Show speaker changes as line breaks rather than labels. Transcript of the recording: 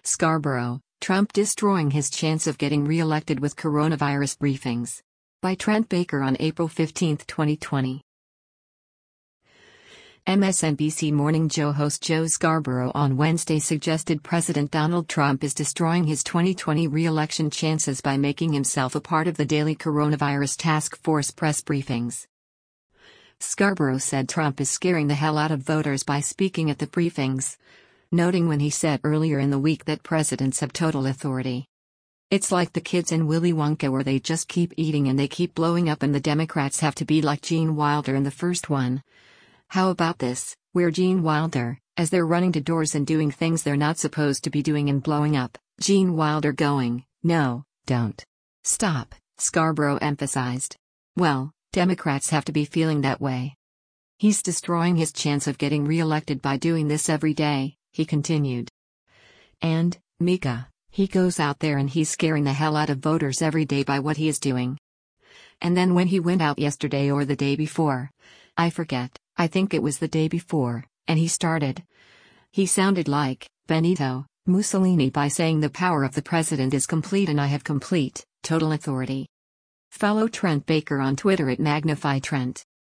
Scarborough, Trump destroying his chance of getting re-elected with coronavirus briefings. By Trent Baker on April 15, 2020. MSNBC Morning Joe host Joe Scarborough on Wednesday suggested President Donald Trump is destroying his 2020 re-election chances by making himself a part of the daily coronavirus task force press briefings. Scarborough said Trump is scaring the hell out of voters by speaking at the briefings, noting when he said earlier in the week that presidents have total authority. It's like the kids in Willy Wonka where they just keep eating and they keep blowing up and the Democrats have to be like Gene Wilder in the first one. How about this, we're Gene Wilder, as they're running to doors and doing things they're not supposed to be doing and blowing up, Gene Wilder going, no, don't. Stop, Scarborough emphasized. Well, Democrats have to be feeling that way. He's destroying his chance of getting re-elected by doing this every day, he continued. And, Mika, he goes out there and he's scaring the hell out of voters every day by what he is doing. And then when he went out yesterday or the day before, I forget, I think it was the day before, and he sounded like Benito Mussolini by saying the power of the president is complete and I have complete, total authority. Follow Trent Baker on Twitter at MagnifyTrent.